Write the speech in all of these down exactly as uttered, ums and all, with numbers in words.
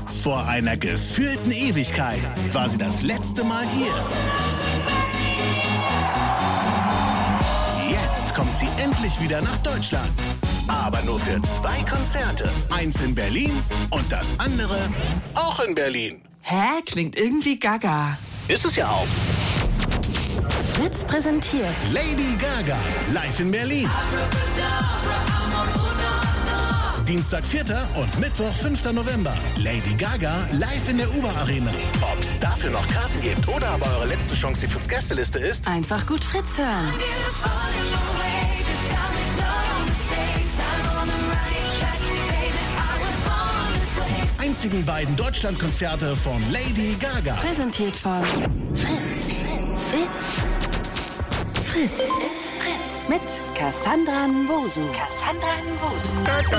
Vor einer gefühlten Ewigkeit war sie das letzte Mal hier. Jetzt kommt sie endlich wieder nach Deutschland. Aber nur für zwei Konzerte. Eins in Berlin und das andere auch in Berlin. Hä? Klingt irgendwie gaga. Ist es ja auch. Fritz präsentiert Lady Gaga, live in Berlin. Dienstag vierter und Mittwoch fünfter November. Lady Gaga live in der Uber Arena. Ob es dafür noch Karten gibt oder aber eure letzte Chance die Fritz-Gästeliste ist, einfach gut Fritz hören. die einzigen beiden Deutschlandkonzerte von Lady Gaga. Präsentiert von Fritz. Fritz. Fritz. It's Fritz. Mit Cassandra Nwosu. Cassandra Nwosu.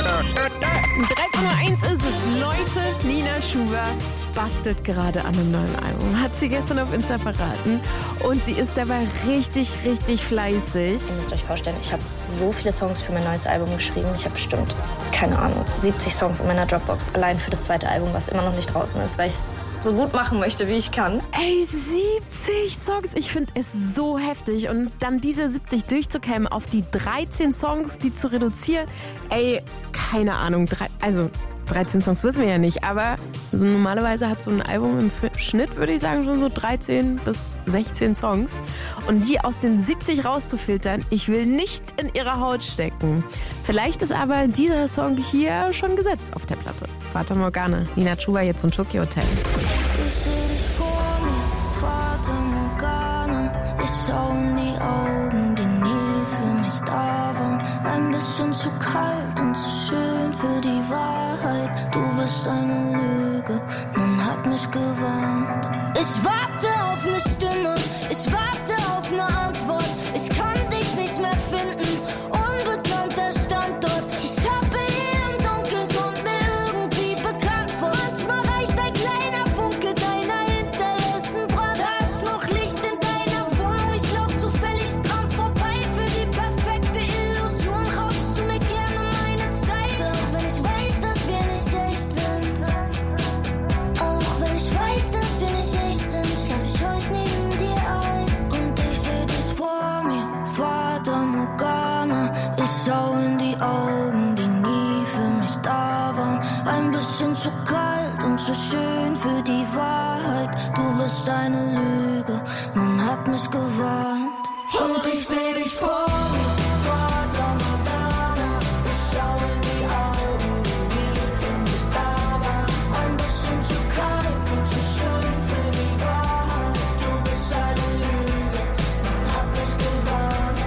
drei Komma eins ist es. Leute, Nina Chuba bastelt gerade an einem neuen Album. Hat sie gestern auf Insta verraten. Und sie ist dabei richtig, richtig fleißig. Ihr müsst euch vorstellen, ich habe so viele Songs für mein neues Album geschrieben. Ich habe bestimmt, keine Ahnung, siebzig Songs in meiner Dropbox. Allein für das zweite Album, was immer noch nicht draußen ist, weil ich es so gut machen möchte, wie ich kann. Ey, siebzig Songs. Ich finde es so heftig. Und dann diese siebzig durchzukämmen auf die dreizehn Songs, die zu reduzieren. Ey, keine Ahnung. Drei, also dreizehn Songs wissen wir ja nicht. Aber so normalerweise hat so ein Album im Schnitt, würde ich sagen, schon so dreizehn bis sechzehn Songs. Und die aus den siebzig rauszufiltern, ich will nicht in ihre Haut stecken. Vielleicht ist aber dieser Song hier schon gesetzt auf der Platte. Fata Morgana, Nina Chuba jetzt im Tokyo Hotel. Ich seh dich vor mir, Fata Morgana. Ich schau in die Augen, die nie für mich da waren. Ein bisschen zu kalt und zu schön für die Wahrheit. Du bist eine Lüge, man hat mich gewarnt. Ich warte auf eine Stimme, ich warte auf eine Antwort. Ich kann dich nicht mehr finden, unbekannter Standort. Ich tappe hier im Dunkeln, kommt mir irgendwie bekannt vor. Manchmal reicht ein kleiner Funke deiner hinterlässten Brand. Da ist noch Licht in deiner Wohnung, ich lauf zufällig dran vorbei. Für die perfekte Illusion raubst du mir gerne meine Zeit. Auch wenn ich weiß, dass wir nicht echt sind. Auch wenn ich weiß, dass wir nicht echt sind, schlaf ich heute neben dir ein. Und ich seh dich vor mir, Fata Morgana. Ich schau in die Augen, die nie für mich da waren. Ein bisschen zu kalt und zu schön für die Wahrheit. Du bist eine Lüge, man hat mich gewarnt. Und ich seh dich vor mir, Fata Morgana. Ich schau in die Augen, die nie für mich da waren. Ein bisschen zu kalt und zu schön für die Wahrheit. Du bist eine Lüge, man hat mich gewarnt.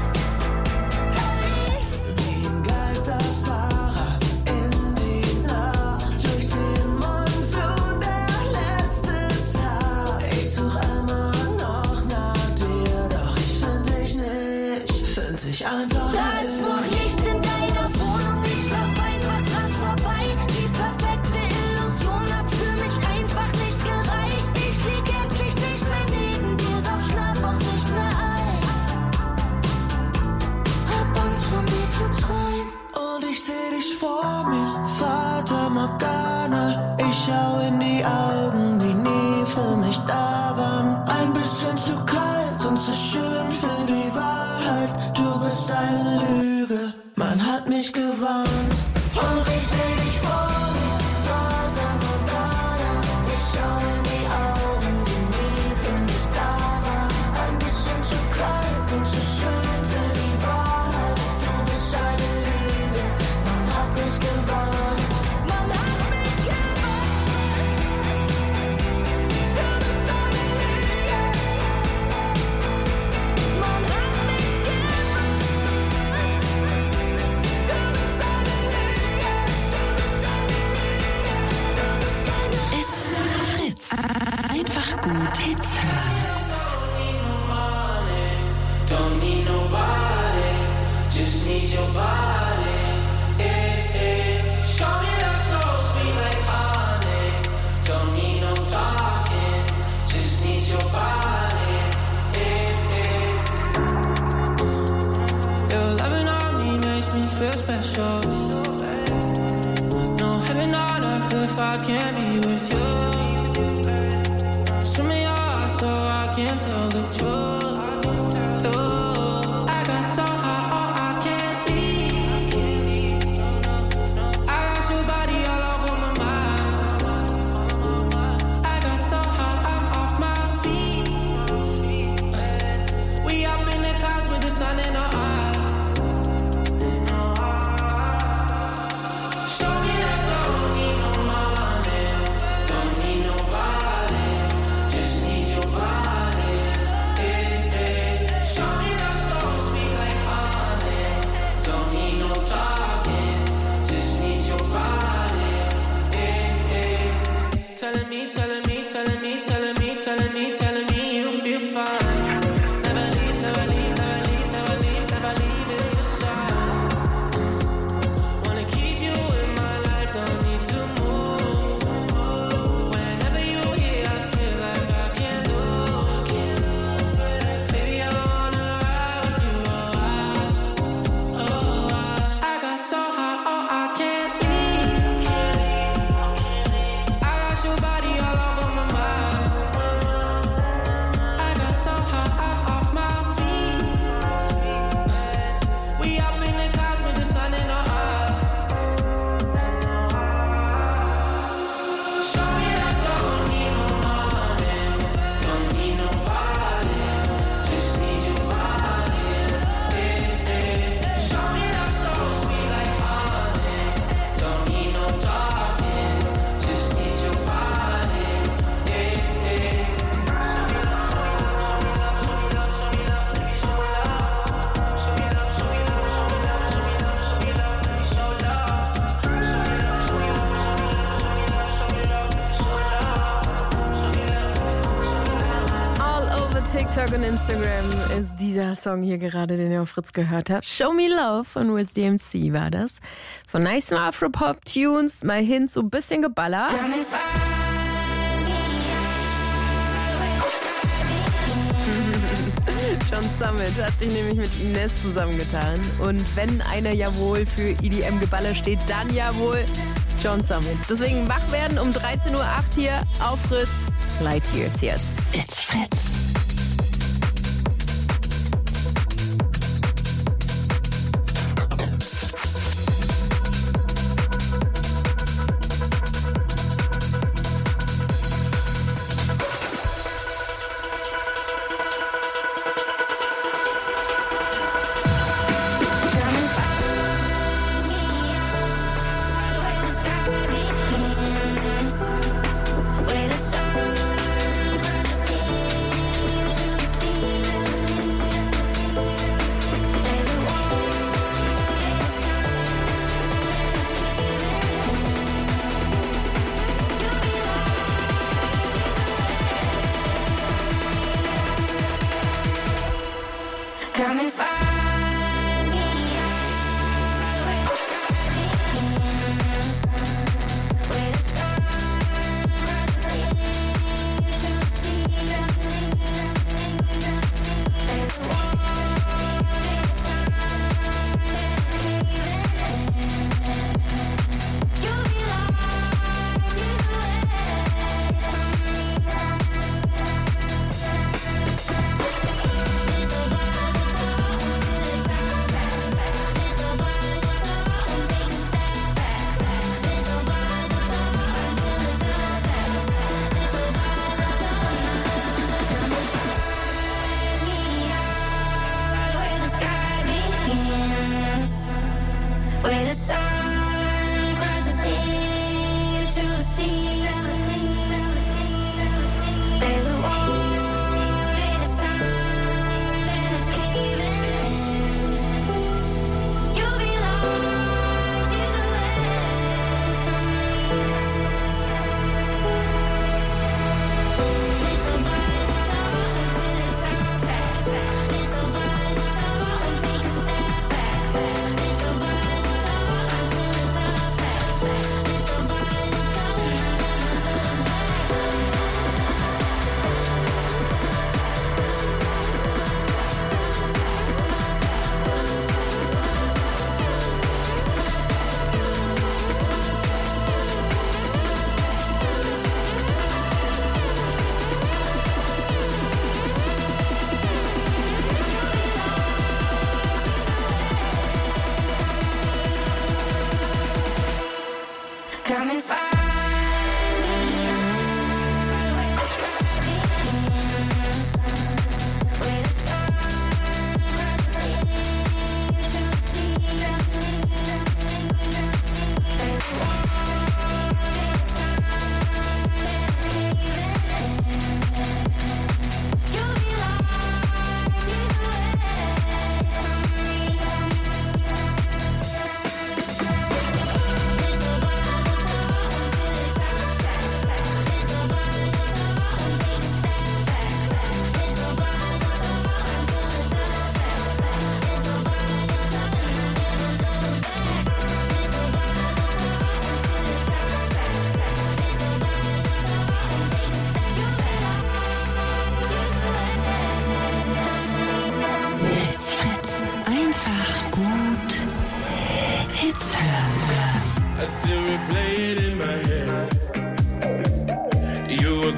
Wie ein Geisterfahrer in die Nacht, durch den Monsun der letzte Tag. Ich such immer noch nach dir, doch ich find dich nicht, find dich einfach nicht. Da ist noch Licht in deiner Wohnung, ich lauf einfach dran vorbei. Die perfekte Illusion hat für mich einfach nicht gereicht. Ich lieg endlich nicht mehr neben dir, doch schlaf auch nicht mehr ein. Hab Angst von dir zu träumen. Und ich seh dich vor mir, Fata Morgana. Ich schau in die Augen, die nie für mich da waren. Ein bisschen zu kalt und zu schön für die Wahrheit. Du bist eine Lüge, man hat mich gewarnt. Und ich seh dich vor mir, Fata Morgana. Ich schau in die Augen, die nie für mich da waren. Ein bisschen zu kalt und zu schön für die Wahrheit. Du bist eine Lüge, man hat mich gewarnt. Man hat mich gewarnt. Du bist eine Lüge. Man hat mich gewarnt. Du bist eine Lüge. Du bist eine Lüge. Du bist eine Lüge. It's Fritz. Einfach gut Hits hören. Don't need nobody, just need your body. Eh, eh. Show me that so sweet like honey. Don't need no talking, just need your body. Eh, eh. Your loving on me makes me feel special. No heaven on earth if I can't be with with you. Show me your heart so I can tell the truth. Ooh, I got so high, oh, I can't leave. I got your body all over my mind. I got so high, I'm off my feet. We up in the clouds with the sun in our eyes. Show me that don't need no money, don't need nobody, just need your body. Eh, eh. Show me that soul sweet like honey, don't need no talking, just need your body. Eh, eh. Telling me, telling me, telling me, telling me, telling me, telling me you feel fine. Never leave, never leave, never leave, never leave, never leave your side. Wanna keep you in my life, don't need to move. Whenever you're here, I feel like I can't lose. Baby, I wanna ride with you, oh, I, oh, I. I got so high, oh, I can't leave. I got your body all over my mind. I got so high, I'm off my feet. We up in the clouds with the sun in our eyes. Show me that don't need no money, don't need nobody, just need your body. Eh, eh. Show me that soul sweet like honey, don't need no talking, just need your body. Eh, eh. All over TikTok und Instagram ist dieser Song hier gerade, den ihr auf Fritz gehört habt. Show Me Love von Wiz D M C war das. Von nice Afro-Pop-Tunes mal hin zu ein bisschen geballert. John Summit hat sich nämlich mit Ines zusammengetan. Und wenn einer ja wohl für E D M-Geballer steht, dann ja wohl John Summit. Deswegen wach werden um dreizehn Uhr acht hier auf Fritz. Light Years jetzt. It's Fritz. Come and find me. Where the sun crosses there's a wall in the sun you'll be lost away from me.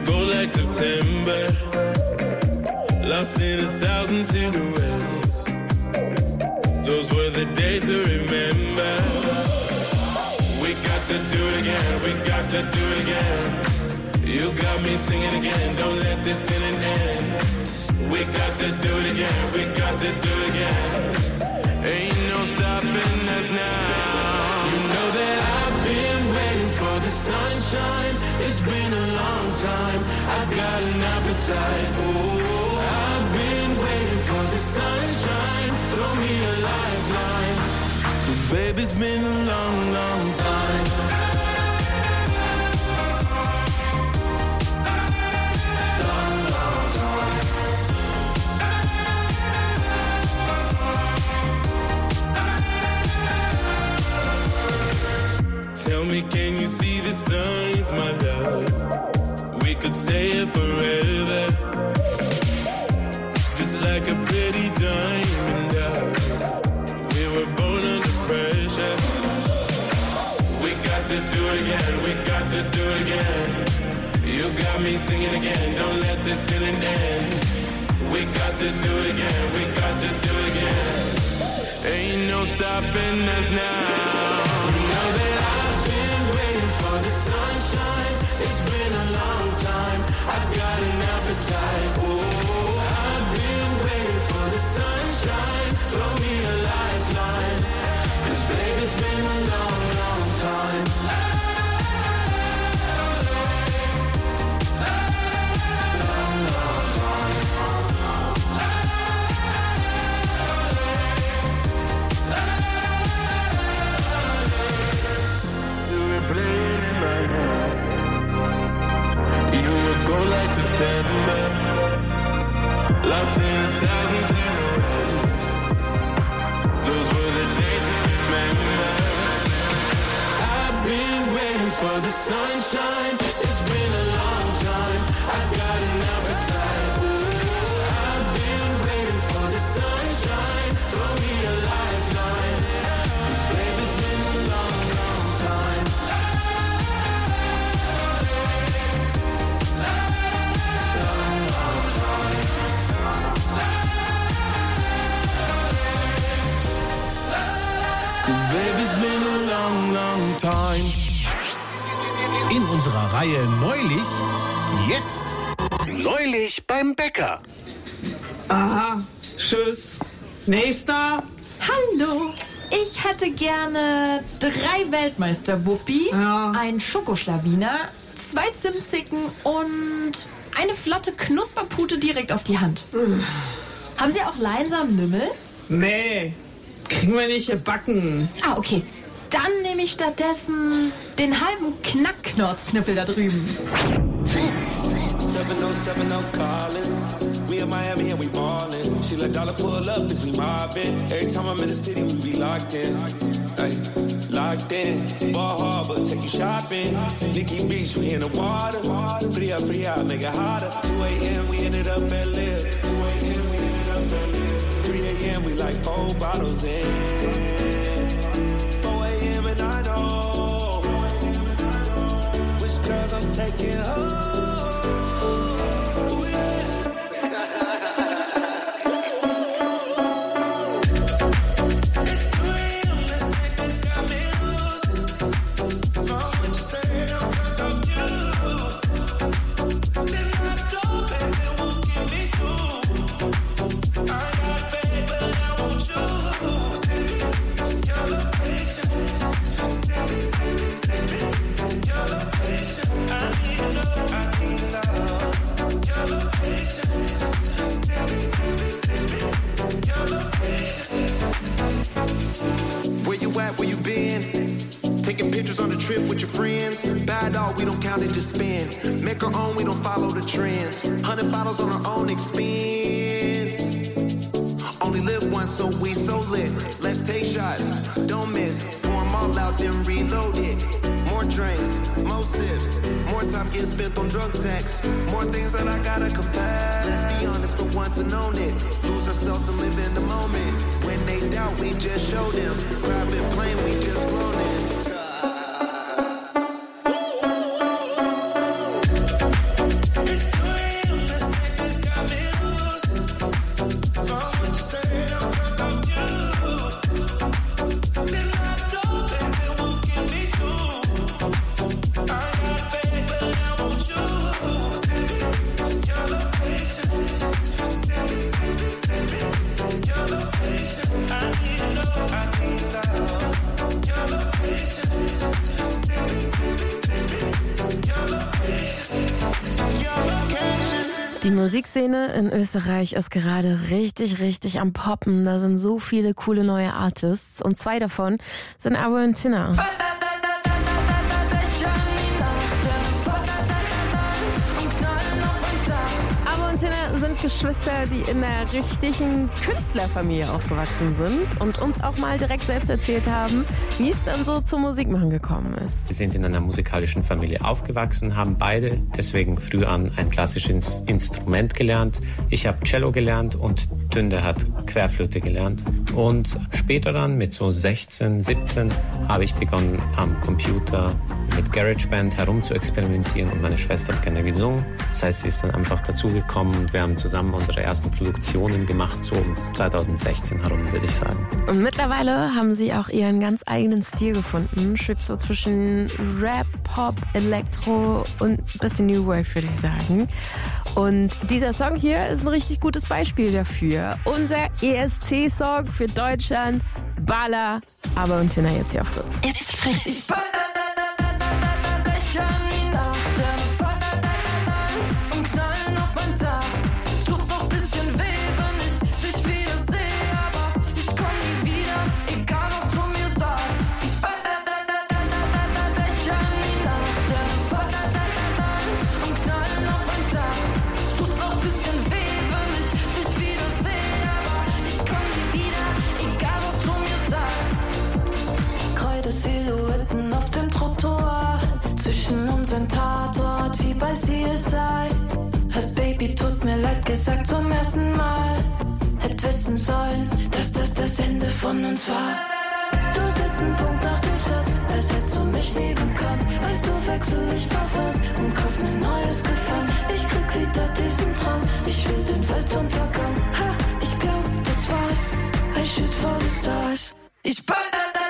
go like September, lost in a thousand silhouettes. Those were the days to remember. We got to do it again, we got to do it again. You got me singing again, don't let this feeling end. We got to do it again, we got to do it again. Ain't no stopping us now. You know that I've been waiting for the sunshine. It's been a long time, I've got an appetite. Oh, I've been waiting for the sunshine. Throw me a lifeline, 'cause baby, it's been a long, long time. Long, long time. Tell me, can you see the signs, my love? We could stay here forever, just like a pretty diamond dove. We were born under pressure. We got to do it again, we got to do it again. You got me singing again, don't let this feeling end. We got to do it again, we got to do it again. Ain't no stopping us now. You know that I've been waiting for the sunshine. It's been a long time, I've got an appetite. Oh, I've been waiting for the sunshine. Throw me a lifeline, 'cause baby, it's been a long, long time. Long, long time. You were playing in my head. You would go like September, lost in a thousand silhouettes. Those were the days you remember. I've been waiting for the sunshine. It's been a long time, I've got an appetite. Ooh, I've been waiting for the sunshine. Throw me a lifeline, 'cause baby, it's been a long, long time. Long, long time. Baby's been a long, long time. In unserer Reihe Neulich, jetzt Neulich beim Bäcker. Aha, tschüss. Nächster. Hallo, ich hätte gerne drei Weltmeister-Wuppi, Ja. ein Schokoschlawiner, zwei Zimtzicken und eine flotte Knusperpute direkt auf die Hand. Haben Sie auch Leinsamen-Lümmel? Nee, kriegen wir nicht gebacken. Ah, okay. Dann nehme ich stattdessen den halben Knackknorzknüppel da drüben. Fritz. seven oh seven oh Collins. We in Miami and we ballin'. She let dollar pull up as we mobbin'. Every time I'm in the city, we be locked in. Ay, locked in. Ball Harbor, take you shopping. Nikki Beach, we in the water. Free up, free out, make it hotter. two a.m. we ended up at Liv. two a.m. we ended up at Liv. three a.m. we like four bottles in. four a.m. and I know which girls I'm taking home. Die Musikszene in Österreich ist gerade richtig, richtig am Poppen. Da sind so viele coole neue Artists und zwei davon sind Abo und Tina. Sind Geschwister, die in einer richtigen Künstlerfamilie aufgewachsen sind und uns auch mal direkt selbst erzählt haben, wie es dann so zum Musikmachen gekommen ist. Wir sind in einer musikalischen Familie aufgewachsen, haben beide deswegen früh an ein klassisches Instrument gelernt. Ich habe Cello gelernt und Tünde hat Querflöte gelernt. Und später dann mit so sechzehn, siebzehn habe ich begonnen am Computer mit GarageBand herum zu experimentieren und meine Schwester hat gerne gesungen. Das heißt, sie ist dann einfach dazugekommen und wir haben zusammen unsere ersten Produktionen gemacht, so um zwanzig sechzehn herum, würde ich sagen. Und mittlerweile haben sie auch ihren ganz eigenen Stil gefunden. Schwebt so zwischen Rap, Pop, Elektro und ein bisschen New Wave, würde ich sagen. Und dieser Song hier ist ein richtig gutes Beispiel dafür. Unser E S C-Song für Deutschland, Bala, aber und Tina jetzt hier auf Fritz. It's Fritz. Silhouetten auf dem Trottoir, zwischen unseren Tatort wie bei C S I. Hast Baby, tut mir leid gesagt zum ersten Mal. Hätt wissen sollen, dass das das Ende von uns war. Du setzt einen Punkt nach dem Satz, als hättest du mich nie bekannt. Weißt du, wechsel ich Parfums und kauf mir neues Gefallen. Ich krieg wieder diesen Traum, ich will den Weltuntergang. Ha, ich glaub, das war's, I shoot for the stars. Ich ball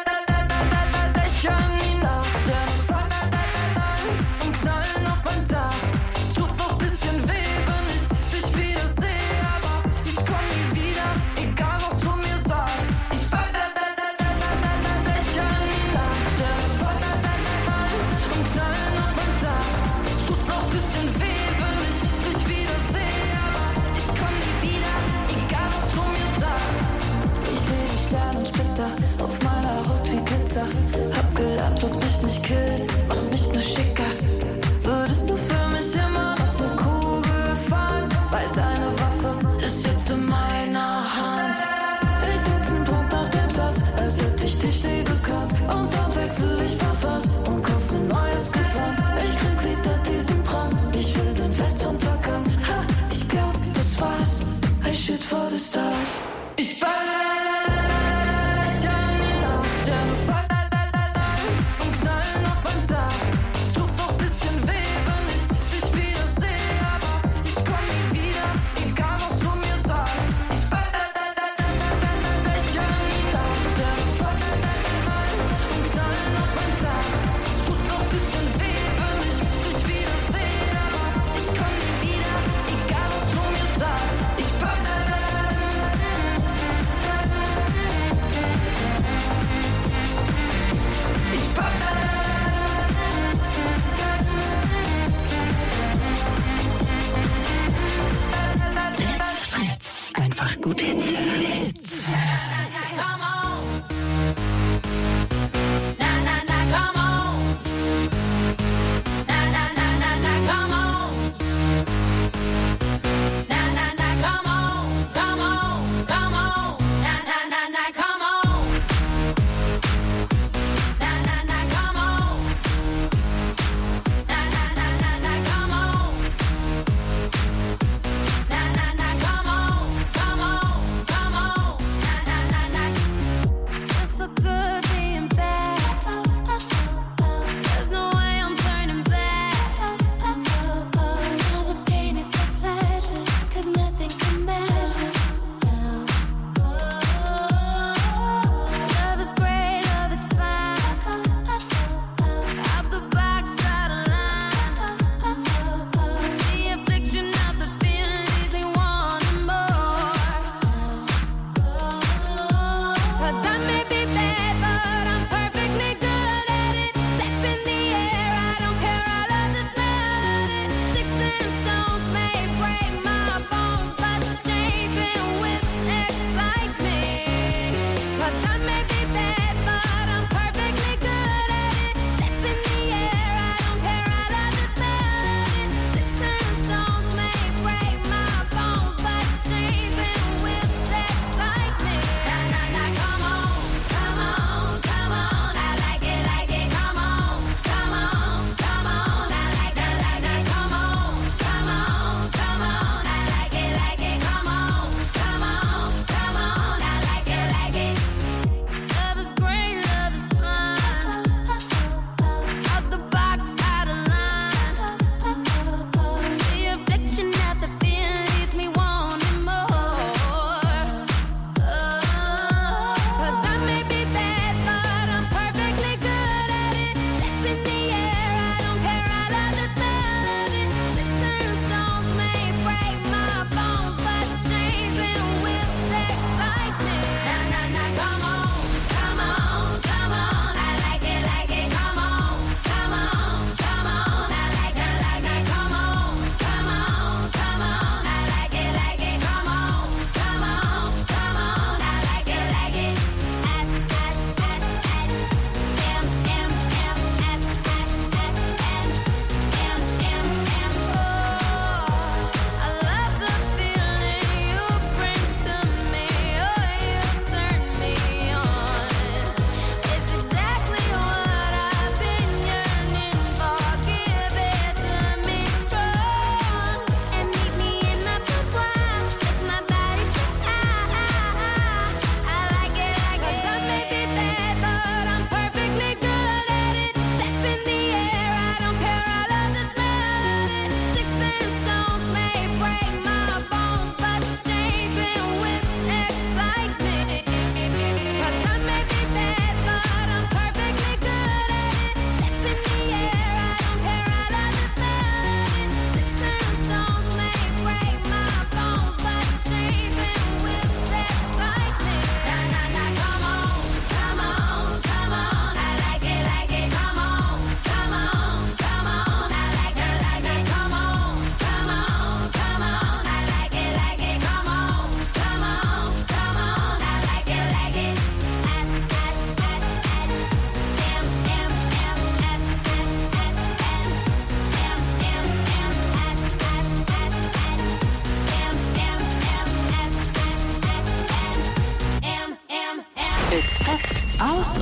auf meiner Haut wie Glitzer. Hab gelernt, was mich nicht killt, macht mich nur schicker. Würdest du für mich immer noch eine Kugel fahren? Weil deine Waffe ist jetzt in meiner Hand. Ich setz einen Punkt nach dem Satz, als hätte ich dich nie gekannt. Und dann wechsel ich Parfums und kauf mir neues Gewand. Ich krieg wieder diesen Traum, ich will den Weltuntergang. Ha, ich glaub, das war's, I shoot for the stars. Ich war Gut Hits. Hits.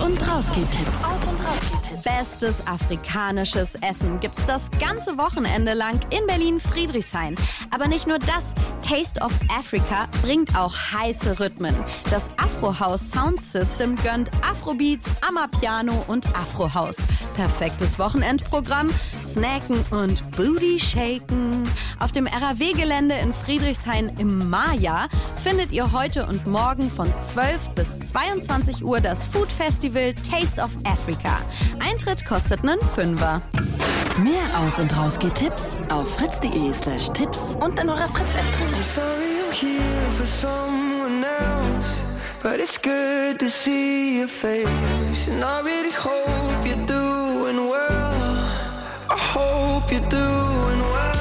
und Rausgeht-Tipps. Bestes afrikanisches Essen gibt's das ganze Wochenende lang in Berlin-Friedrichshain. Aber nicht nur das, Taste of Africa bringt auch heiße Rhythmen. Das Afro-House Sound System gönnt Afrobeats, Amapiano und Afro-House. Perfektes Wochenendprogramm, Snacken und Booty Shaken. Auf dem R A W-Gelände in Friedrichshain im Maya findet ihr heute und morgen von zwölf bis zweiundzwanzig Uhr das Food Festival Taste of Africa. Eintritt kostet einen Fünfer. Mehr Aus- und Rausgeht-Tipps auf fritz.de slash Tipps und in eurer Fritz-App drin. I'm sorry I'm here for someone else, but it's good to see your face. And I really hope you're doing well. I hope you're doing well.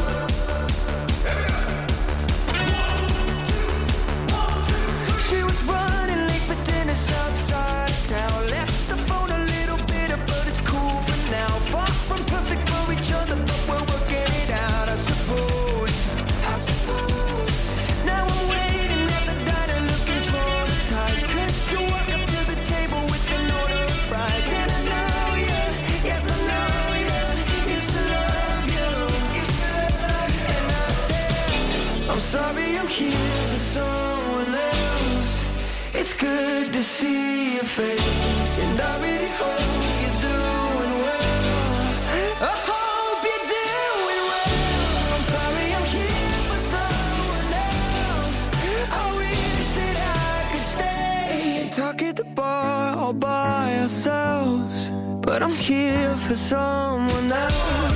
She was running late for dinner outside town. Left the phone a little bitter, but it's cool for now. Far from perfect for each other, but we're working it out, I suppose. I suppose. Now I'm waiting at the diner looking traumatized, 'cause you walk up to the table with an order of fries. And I know you, yes I know you, used to love you. And I said, I'm sorry I'm here for someone else. It's good to see your face, and I really hope you're doing well. I hope you're doing well. I'm sorry I'm here for someone else. I wish that I could stay and talk at the bar all by ourselves, but I'm here for someone else.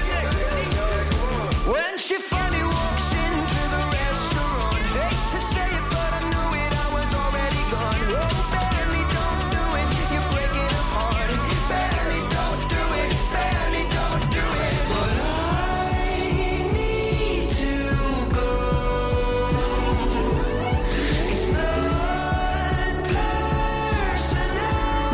When she finally walks into the restaurant, hate to say it, but I knew it, I was already gone. Oh, barely don't do it, you're breaking a heart. Barely don't do it, barely don't do it. But I need to go. It's not personal.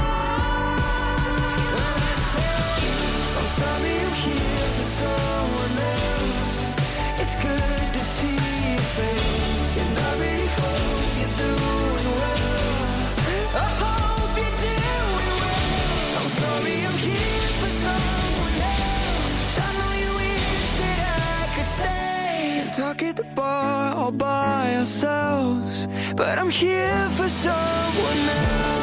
I'm sorry I'm here for someone else. It's good to see your face, and I really hope you're doing well. I hope you're doing well. I'm sorry I'm here for someone else. I know you wish that I could stay and talk at the bar all by ourselves, but I'm here for someone else.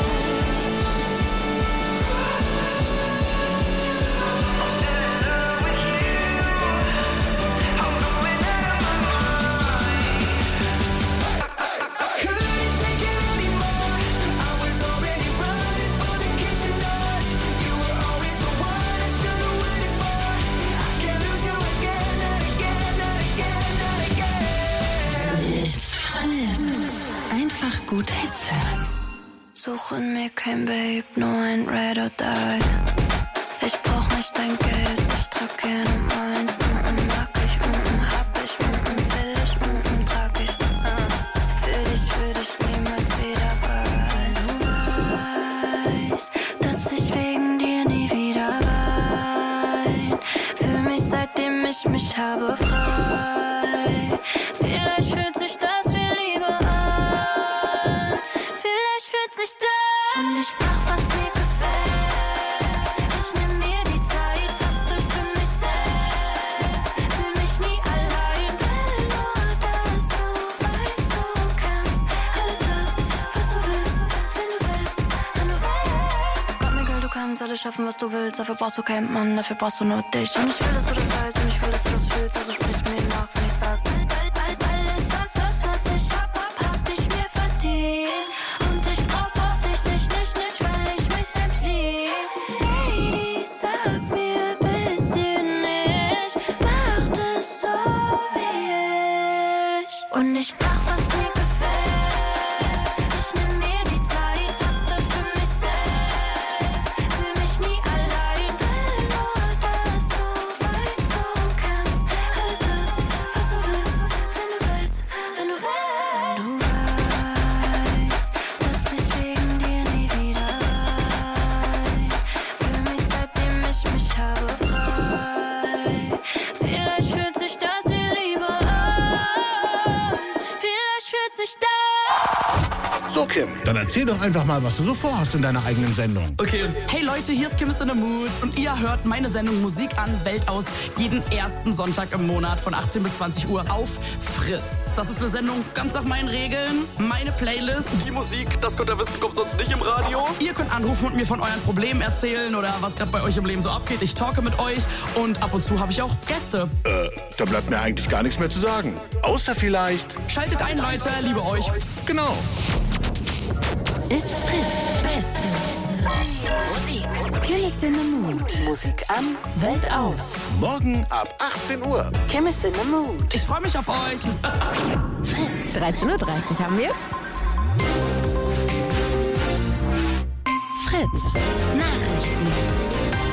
Couldn't take it anymore. I was already running for the kitchen doors. You were always the one I should have waited for. I can't lose you again, not again, not again, not again. It's Fritz. Einfach gut Hits hören. Suche mir kein Babe, nur ein Red or Die. Ich brauch nicht dein Geld, ich trag gerne meins. Mm-mm, mag ich, mm-mm, hab ich, mm-mm, will ich, mm-mm, trag ich. Uh. Für dich würde ich niemals wieder weinen. Du weißt, dass ich wegen dir nie wieder wein. Fühl mich seitdem ich mich habe frei. Vielleicht fühlt sich das wie Liebe an. Vielleicht fühlt sich das. Und ich mach, was mir gefällt. Ich nehm mir die Zeit, hustle für mich selbst. Fühl mich nie allein. Will nur, dass du weißt, du kannst alles das, was du willst, wenn du willst, wenn du willst. Gott, mir Geld, du kannst alles schaffen, was du willst. Dafür brauchst du keinen Mann, dafür brauchst du nur dich. Und ich will, dass du das weißt, und ich will, dass du das fühlst. Also sprich mir nach, wenn ich sag, alles, was, was, was ich hab, hab, hab ich mir verdient. Und ich brauch, brauch dich, dich nicht, nicht, weil ich mich selbst lieb. Lady, sag mir, wisst ihr nicht, macht es so wie ich. Und ich mach, was mir gefällt. Ich nehm mir die Zeit, hustle für mich selbst. Fühl mich nie allein. Will nur, dass du weißt, du kannst alles das, was du willst, wenn du willst, wenn du willst. Du weißt, dass ich wegen dir nie wieder wein. Fühl mich seitdem ich mich habe frei. Vielleicht fühlt sich das wie Liebe an. Vielleicht So, Kim, dann erzähl doch einfach mal, was du so vorhast in deiner eigenen Sendung. Okay. Hey Leute, hier ist Kim is in the Mood und ihr hört meine Sendung Musik an, Welt aus, jeden ersten Sonntag im Monat von achtzehn bis zwanzig Uhr auf Fritz. Das ist eine Sendung ganz nach meinen Regeln, meine Playlist. Die Musik, das könnt ihr wissen, kommt sonst nicht im Radio. Ihr könnt anrufen und mir von euren Problemen erzählen oder was gerade bei euch im Leben so abgeht. Ich talke mit euch und ab und zu habe ich auch Gäste. Äh, da bleibt mir eigentlich gar nichts mehr zu sagen. Außer vielleicht... Schaltet ein, Leute, liebe euch. Genau. It's Fritz. Beste Musik. Kim is in the Mood. Musik an, Welt aus. Morgen ab achtzehn Uhr. Kim is in the Mood. Ich freue mich auf euch. Fritz. dreizehn Uhr dreißig haben wir es. Fritz. Nachrichten.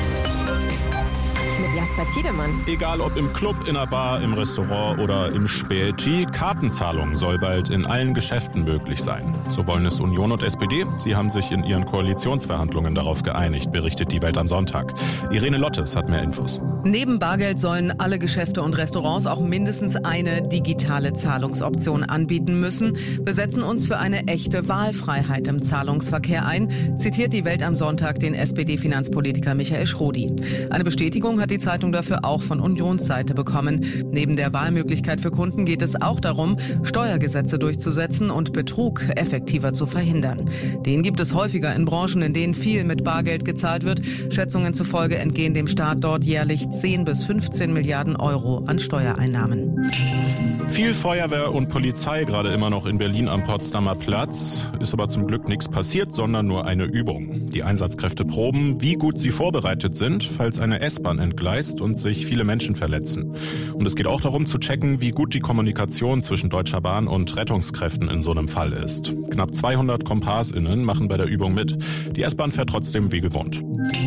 Mit Jasper Tiedemann. Egal ob im Club, in der Bar, im Restaurant oder im Späti, Kartenzahlung soll bald in allen Geschäften möglich sein. So wollen es Union und S P D. Sie haben sich in ihren Koalitionsverhandlungen darauf geeinigt, berichtet die Welt am Sonntag. Irene Lottes hat mehr Infos. Neben Bargeld sollen alle Geschäfte und Restaurants auch mindestens eine digitale Zahlungsoption anbieten müssen. Wir setzen uns für eine echte Wahlfreiheit im Zahlungsverkehr ein, zitiert die Welt am Sonntag den S P D-Finanzpolitiker Michael Schrodi. Eine Bestätigung hat die Zeitung dafür auch von Unionsseite bekommen. Neben der Wahlmöglichkeit für Kunden geht es auch darum, Steuergesetze durchzusetzen und Betrug effektiver zu verhindern. Den gibt es häufiger in Branchen, in denen viel mit Bargeld gezahlt wird. Schätzungen zufolge entgehen dem Staat dort jährlich zehn bis fünfzehn Milliarden Euro an Steuereinnahmen. Viel Feuerwehr und Polizei gerade immer noch in Berlin am Potsdamer Platz. Ist aber zum Glück nichts passiert, sondern nur eine Übung. Die Einsatzkräfte proben, wie gut sie vorbereitet sind, falls eine S-Bahn entgleist und sich viele Menschen verletzen. Und es geht auch darum zu checken, wie gut die Kommunikation zwischen Deutscher Bahn und Rettungskräften in so einem Fall ist. Knapp zweihundert KompassInnen machen bei der Übung mit. Die S-Bahn fährt trotzdem wie gewohnt.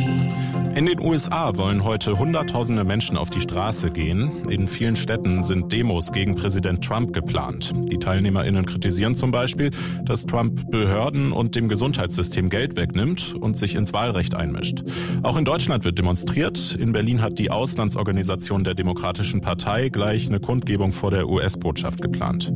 In den U S A wollen heute Hunderttausende Menschen auf die Straße gehen. In vielen Städten sind Demos gegen Präsident Trump geplant. Die TeilnehmerInnen kritisieren zum Beispiel, dass Trump Behörden und dem Gesundheitssystem Geld wegnimmt und sich ins Wahlrecht einmischt. Auch in Deutschland wird demonstriert. In Berlin hat die Auslandsorganisation der Demokratischen Partei gleich eine Kundgebung vor der U S-Botschaft geplant.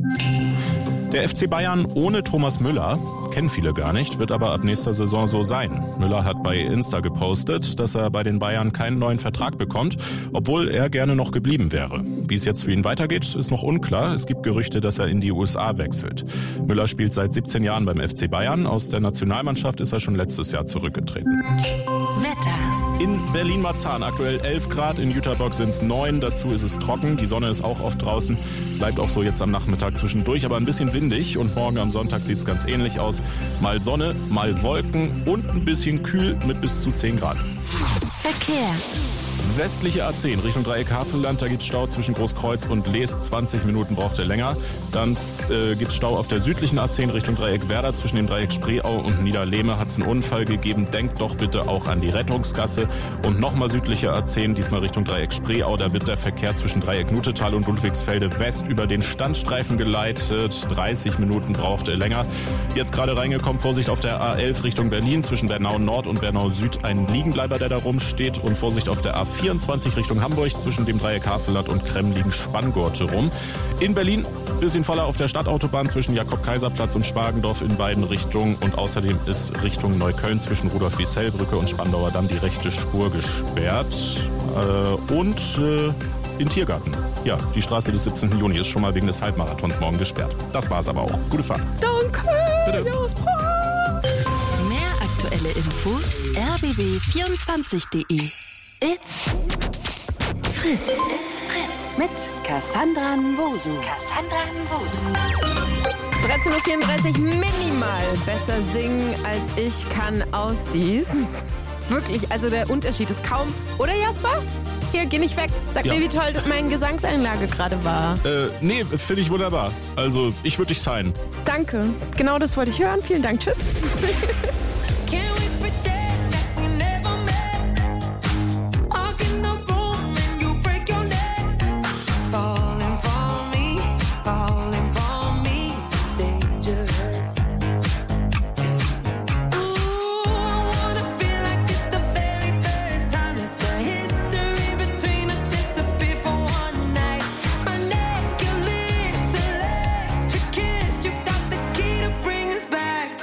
Der F C Bayern ohne Thomas Müller, kennen viele gar nicht, wird aber ab nächster Saison so sein. Müller hat bei Insta gepostet, dass er bei den Bayern keinen neuen Vertrag bekommt, obwohl er gerne noch geblieben wäre. Wie es jetzt für ihn weitergeht, ist noch unklar. Es gibt Gerüchte, dass er in die U S A wechselt. Müller spielt seit siebzehn Jahren beim F C Bayern. Aus der Nationalmannschaft ist er schon letztes Jahr zurückgetreten. Wetter. In Berlin-Marzahn aktuell elf Grad, in Jüterbock sind es neun, dazu ist es trocken, die Sonne ist auch oft draußen, bleibt auch so jetzt am Nachmittag zwischendurch, aber ein bisschen windig und morgen am Sonntag sieht es ganz ähnlich aus. Mal Sonne, mal Wolken und ein bisschen kühl mit bis zu zehn Grad. Verkehr. Westliche A zehn Richtung Dreieck Havelland, da gibt's Stau zwischen Großkreuz und Leest, zwanzig Minuten braucht er länger. Dann äh, gibt's Stau auf der südlichen A zehn Richtung Dreieck Werder, zwischen dem Dreieck Spreeau und Niederlehme hat's einen Unfall gegeben. Denkt doch bitte auch an die Rettungsgasse. Und nochmal südliche A zehn, diesmal Richtung Dreieck Spreeau, da wird der Verkehr zwischen Dreieck Nutetal und Ludwigsfelde West über den Standstreifen geleitet. dreißig Minuten braucht er länger. Jetzt gerade reingekommen, Vorsicht auf der A elf Richtung Berlin, zwischen Bernau Nord und Bernau Süd ein Liegenbleiber, der da rumsteht. Und Vorsicht auf der A vierundzwanzig Richtung Hamburg, zwischen dem Dreieck Havelland und Kremm liegen Spanngurte rum. In Berlin bisschen voller auf der Stadtautobahn zwischen Jakob-Kaiser-Platz und Spargendorf in beiden Richtungen. Und außerdem ist Richtung Neukölln zwischen Rudolf-Wießel-Brücke und Spandauer Damm die rechte Spur gesperrt. Äh, und äh, in Tiergarten. Ja, die Straße des siebzehnten Juni ist schon mal wegen des Halbmarathons morgen gesperrt. Das war's aber auch. Gute Fahrt. Danke, Bitte. Mehr aktuelle Infos r b b vierundzwanzig punkt de. It's Fritz. It's Fritz. Mit Cassandra Nwosu. Cassandra Nwosu. dreizehn Uhr vierunddreißig, minimal besser singen als ich kann Aussies. Wirklich, also der Unterschied ist kaum. Oder Jasper? Hier, geh nicht weg. Sag Ja. mir, wie toll meine Gesangseinlage gerade war. Äh, nee, finde ich wunderbar. Also, ich würde dich signen. Danke. Genau das wollte ich hören. Vielen Dank. Tschüss. Bring us back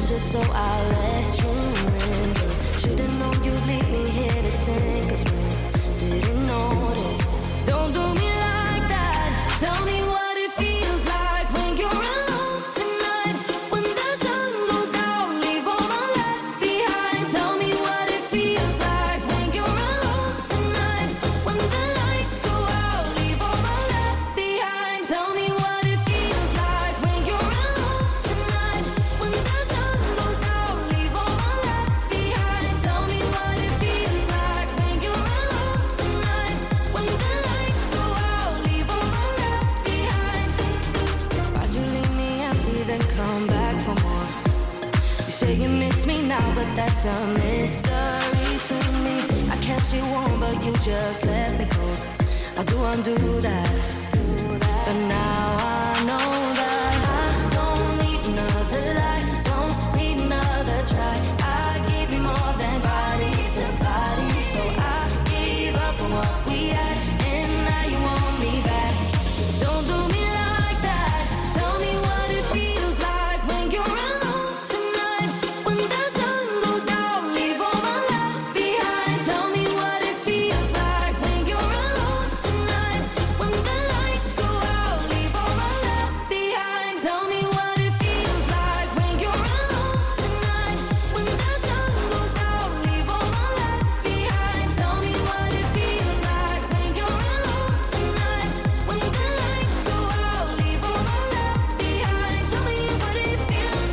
words just so I'll let you in. But should've known you'd leave me here to sing. Cause when didn't notice. Don't do me like that. Tell me what it feels like when you're alone tonight. When the sun goes down, leave all my left behind. Tell me what it feels like when you're alone tonight. When the lights go out, leave all my left behind. Tell me what it feels like when you're alone tonight. When the sun goes down, leave all my left behind. Tell me what it feels like when you're alone tonight. When the lights go out, leave all my left behind. Why'd you leave me empty, then come back for more? You say you miss me now, but that's a mystery to me. I kept you warm, but you just left me cold. I'll do undo that. But now I know that I don't need another lie, don't need another try. I gave you more than body to body, so I gave up on what we had, and now you want me back. Don't do me like that. Tell me what it feels like when you're alone tonight. When the sun goes down, leave all my left behind. Tell me what it feels like when you're alone tonight. When the lights go out, leave all my left behind. Tell me what it feels like when you're alone tonight. When the sun goes down, leave all my left behind. Tell me what it feels like when you're alone tonight. When the lights go out, leave all my left behind. Tell me what it feels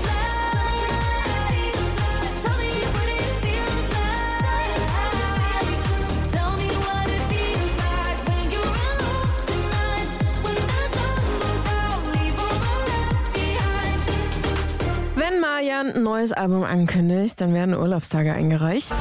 like. Tell me what it feels like. Tell me what it feels like when you're alone tonight. When the sun goes down, leave all my left behind. Wenn Marjan ein neues Album ankündigt, dann werden Urlaubstage eingereicht.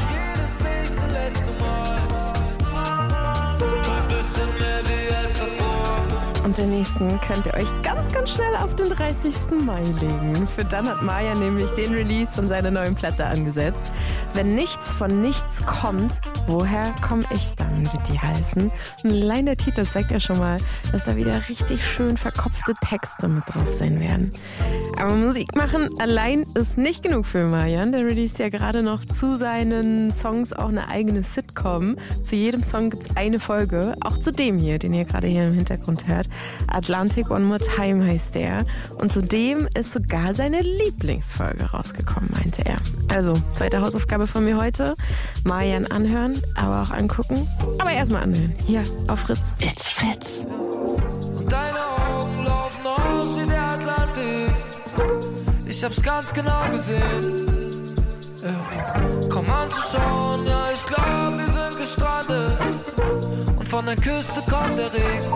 Und den nächsten könnt ihr euch ganz, ganz schnell auf den dreißigsten Mai legen. Für dann hat Maya nämlich den Release von seiner neuen Platte angesetzt. Wenn nichts von nichts kommt, woher komme ich dann, wird die heißen. Und allein der Titel zeigt ja schon mal, dass da wieder richtig schön verkopfte Texte mit drauf sein werden. Aber Musik machen allein ist nicht genug für Marjan. Der release ja gerade noch zu seinen Songs auch eine eigene Sitcom. Zu jedem Song gibt es eine Folge. Auch zu dem hier, den ihr gerade hier im Hintergrund hört. Atlantic One More Time heißt der. Und zudem ist sogar seine Lieblingsfolge rausgekommen, meinte er. Also, zweite Hausaufgabe von mir heute. Marjan anhören, aber auch angucken. Aber erstmal anhören. Hier auf Fritz. It's Fritz. Und deine Augen laufen aus wie der Atlantik. Ich hab's ganz genau gesehen. Ja. Komm anzuschauen, ja, ich glaub, wir sind gestrandet. Und von der Küste kommt der Regen.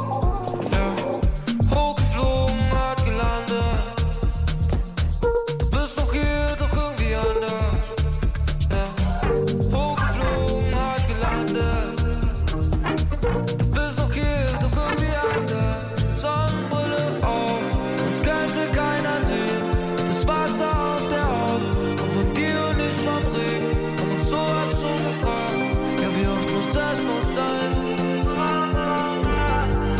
Hochgeflogen, hart gelandet. Du bist noch hier, doch irgendwie anders. Ja. Hochgeflogen, hart gelandet. Du bist noch hier, doch irgendwie anders. Sonnenbrille auf, uns könnte keiner sehen. Das Wasser auf der Haut kommt von dir und nicht vom Regen. Haben uns sowas schon gefragt. Ja, wie oft muss das noch sein?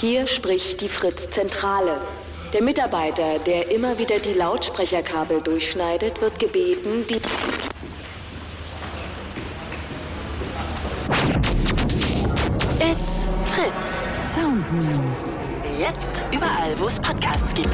Hier spricht die Fritz-Zentrale. Der Mitarbeiter, der immer wieder die Lautsprecherkabel durchschneidet, wird gebeten, die... It's Fritz. Sound Memes. Jetzt überall, wo es Podcasts gibt.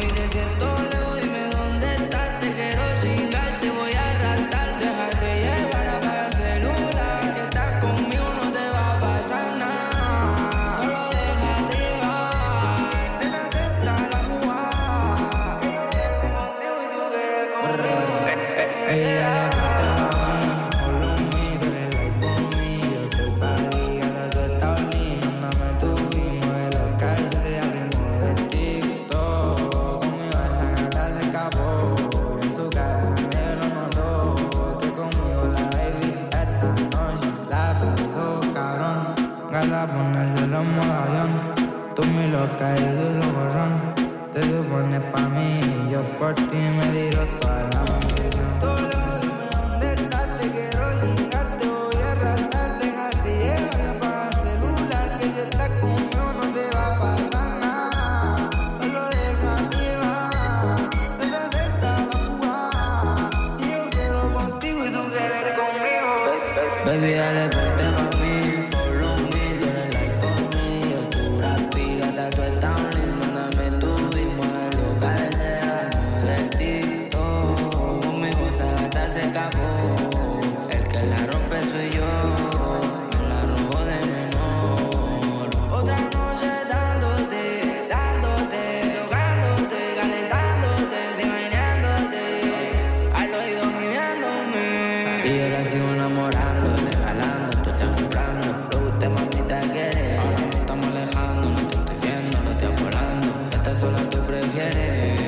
Tú me lo caes duro, borrón. Te supones pa' mí y yo por ti me tiro toda la munición. Dime dónde estás, te quiero chingarte, voy a arrastrar, déjate llevar, apaga el celular, que si estás conmigo no te va a pasar nada. Solo déjate llevar, ves dónde está la jugada. Y yo quiero contigo y tú quieres conmigo. Baby, dale, vente pa' mí. El que la rompe soy yo, me la robo de menor. Otra noche dándote, dándote, tocándote, calentándote, enseñándote, al oído gimiéndome. Y yo la sigo enamorando, regalando, tú te comprando. Lo que usted mamita quiere, ahora nos estamos alejando, no te estoy viendo, no te apurando. Esta sola tú prefieres.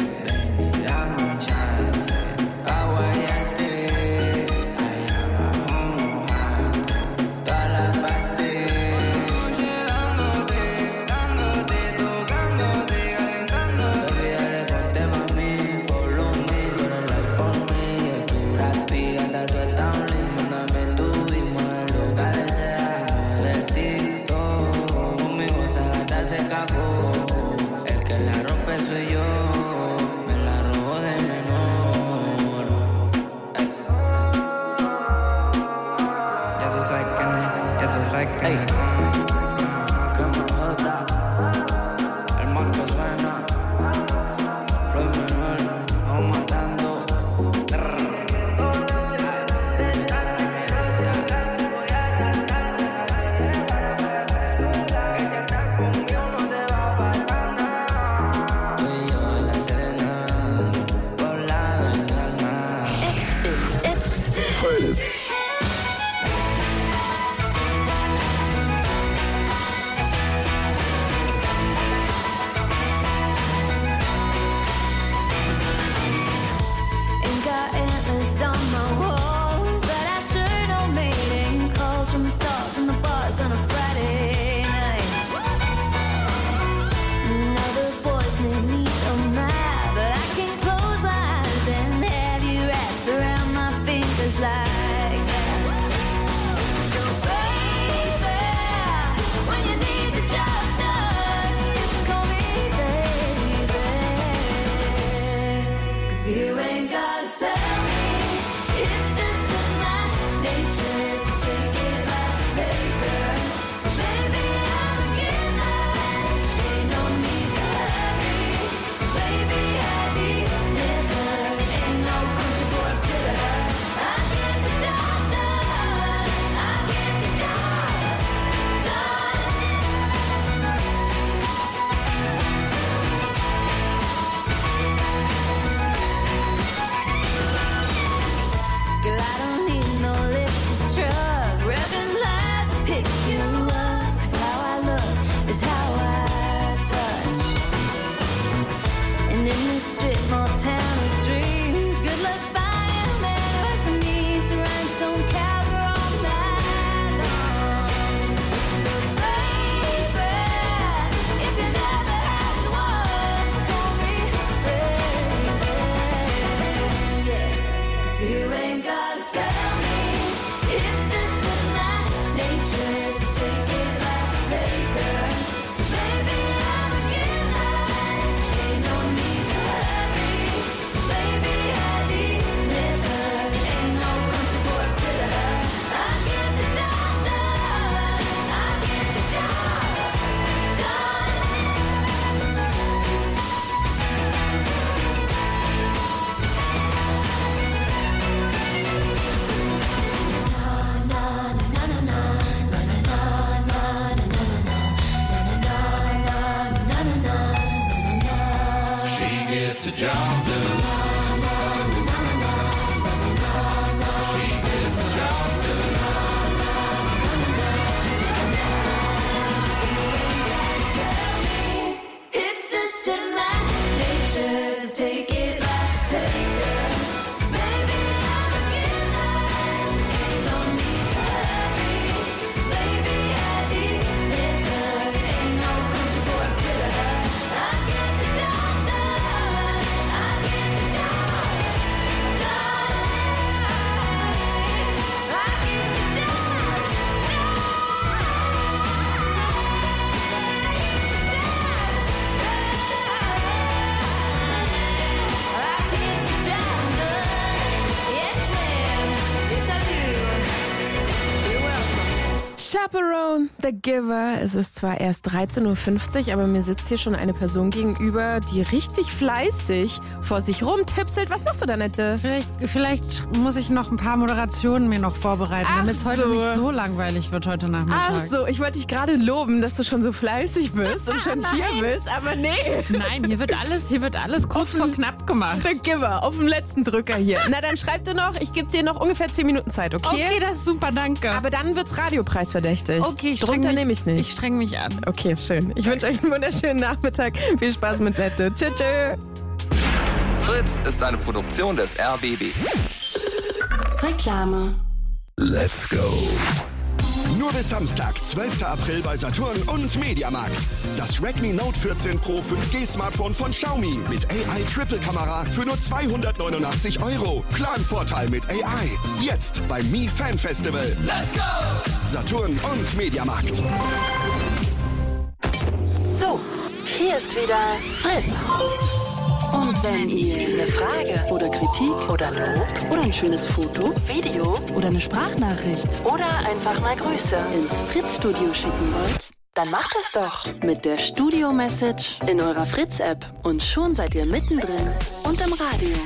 El que la rompe soy yo, me la robo de menor. Ya tú sabes quién es, ya tú sabes quién es. El manto suena, Floyd Manuel, vamos matando. On a Friday night. Now the boys may meet on my, but I can close my eyes and have you wrapped around my fingers like that. So baby, when you need the job done, you can call me baby. 'Cause you ain't gotta tell me, it's just in my nature, so take it like a taker. Nature, so take it like a taker. gets the job done. She gets the job done. It's just in my nature, so take it like a taker. So baby, I'm a giver, ain't no need to hurry. So baby, I deliver, ain't no country boy quitter. I get the job done, I get the job done. I get the job done. Chaperone, The Giver. Es ist zwar erst dreizehn Uhr fünfzig, aber mir sitzt hier schon eine Person gegenüber, die richtig fleißig vor sich rumtipselt. Was machst du da, Nette? Vielleicht, vielleicht muss ich noch ein paar Moderationen mir noch vorbereiten, damit es heute so. nicht so langweilig wird heute Nachmittag. Ach so, ich wollte dich gerade loben, dass du schon so fleißig bist und schon hier bist, aber nee. Nein, hier wird alles, hier wird alles kurz vor knapp gemacht. The Giver, auf dem letzten Drücker hier. Na, dann schreib dir noch, ich gebe dir noch ungefähr zehn Minuten Zeit, okay? Okay, das ist super, danke. Aber dann wird's Radiopreis verdächtig. Okay, ich streng Drunter mich, nehme ich nicht. Ich streng mich an. Okay, schön. Ich wünsche euch einen wunderschönen Nachmittag. Viel Spaß mit Nette. Tschüss. Tschüss. Fritz ist eine Produktion des R B B. Reklame. Let's go. Nur bis Samstag, zwölften April bei Saturn und Mediamarkt. Das Redmi Note vierzehn Pro fünf G Smartphone von Xiaomi mit A I-Triple-Kamera für nur zweihundertneunundachtzig Euro. Klaren Vorteil mit A I. Jetzt beim Mi Fan Festival. Let's go! Saturn und Mediamarkt. So, hier ist wieder Fritz. Und wenn ihr eine Frage oder Kritik oder Lob oder ein schönes Foto, Video oder eine Sprachnachricht oder einfach mal Grüße ins Fritz-Studio schicken wollt, dann macht das doch mit der Studio-Message in eurer Fritz-App. Und schon seid ihr mittendrin und im Radio.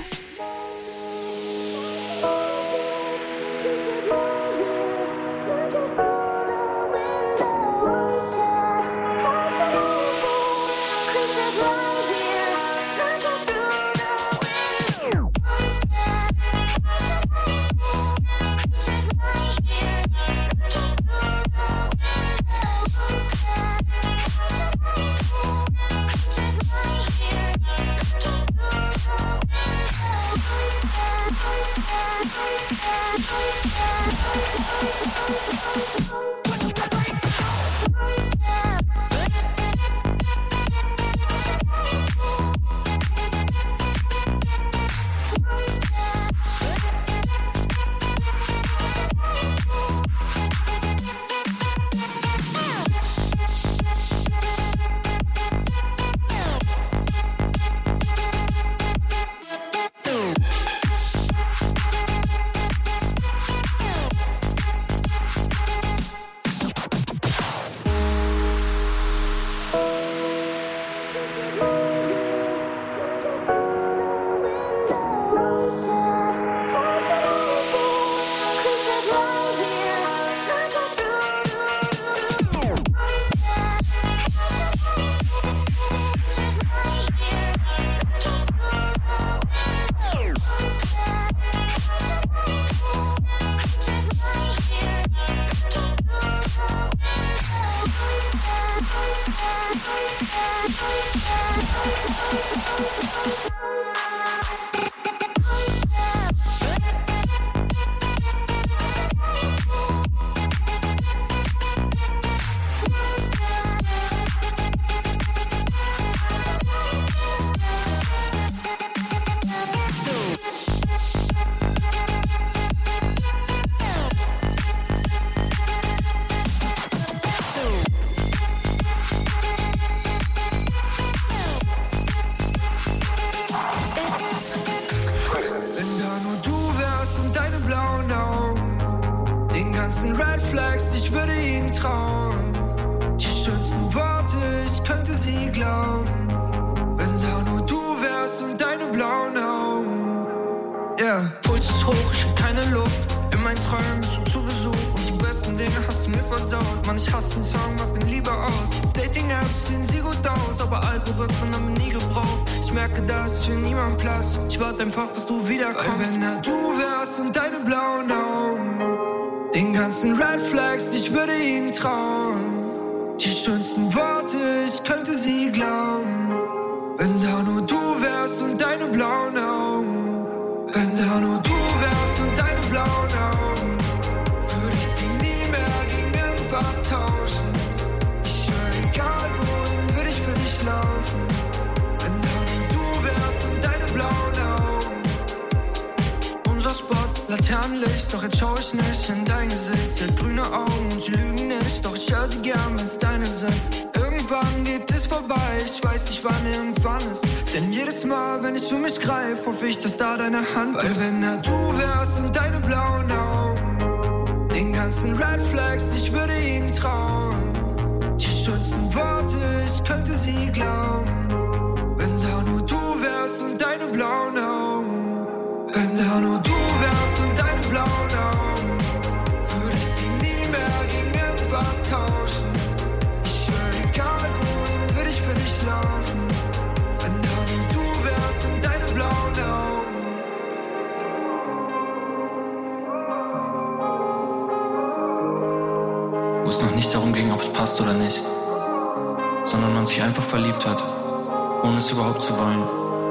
Dating-Apps sehen sie gut aus, aber Algorithmen haben nie gebraucht. ich merke, da ist für niemand Platz. Ich warte einfach, dass du wiederkommst. Wenn da du wärst und deine blauen Augen, den ganzen Red Flags, ich würde ihnen trauen. Die schönsten Worte, ich könnte sie glauben. Wenn da nur du wärst und deine blauen Augen, wenn da nur du wärst und deine blauen Augen, würde ich sie nie mehr gegen irgendwas tauschen. Ich höre, egal wohin, würde ich für dich laufen. Wenn da nur du wärst und deine blauen Augen. Unser Spot, Laternenlicht, doch jetzt schau ich nicht in dein Gesicht. Sie hat grüne Augen und sie lügen nicht, doch ich höre sie gern, wenn's deine sind. Irgendwann geht es vorbei, ich weiß nicht wann irgendwann ist. Denn jedes Mal, wenn ich für mich greif, hoffe ich, dass da deine Hand Weil ist. Wenn da du wärst und deine blauen Augen, den ganzen Red Flags, ich würde ihnen trauen. Die schönsten Worte, ich könnte sie glauben. Wenn da nur du wärst und deine blauen Augen, wenn da nur du wärst und deine blauen Augen, würde ich sie nie mehr gegen irgendwas tauschen. Ich höre, egal wohin, würde ich für dich laufen. Wenn da nur du wärst und deine blauen Augen. Wo es noch nicht darum ging, ob es passt oder nicht, sondern man sich einfach verliebt hat, ohne es überhaupt zu wollen.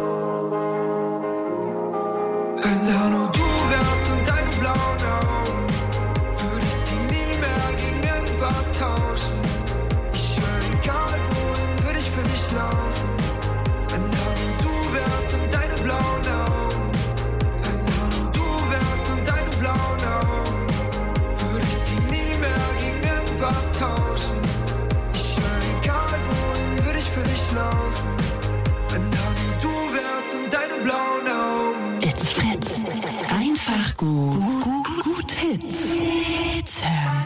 Wenn da nur du wärst und deine blauen Augen, würde ich sie nie mehr gegen irgendwas tauschen. Ich höre, egal wohin, würde ich für dich laufen. Wenn da nur du wärst und deine blauen Augen, wenn da nur du wärst und deine blauen Augen, würde ich sie nie mehr gegen irgendwas tauschen. Ich höre, egal wohin, würde ich für dich laufen. Wenn da nur du wärst und deine blauen Augen. It's Fritz. Einfach gut. Gut, gut Hits. Hits hören.